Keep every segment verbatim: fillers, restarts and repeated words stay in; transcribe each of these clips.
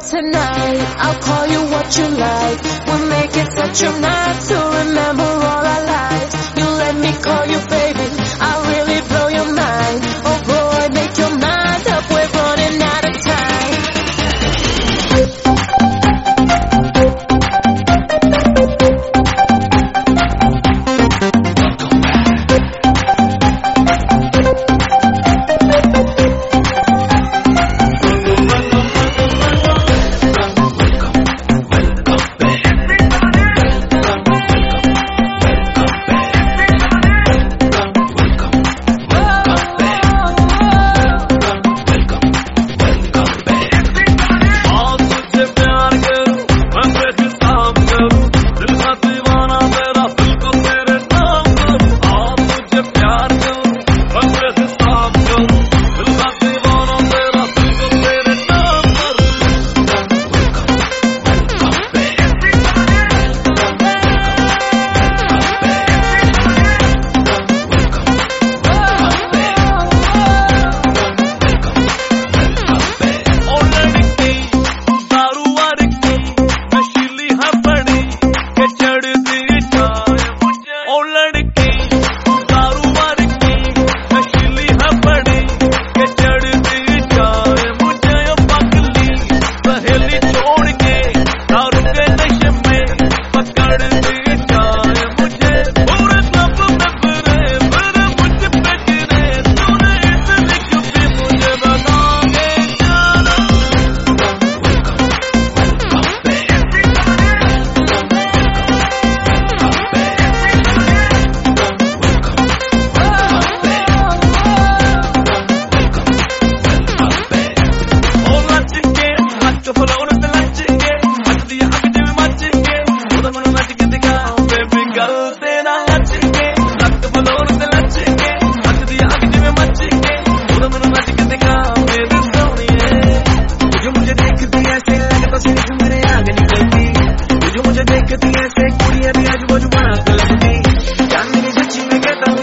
tonight. I'll call you what you like. We'll make it such a night to remember all our lives. You let me call you baby, I'll really blow your mind. Oh boy, make your mind up, we're running out of time.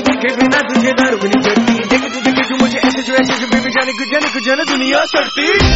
दुनिया चढ़ती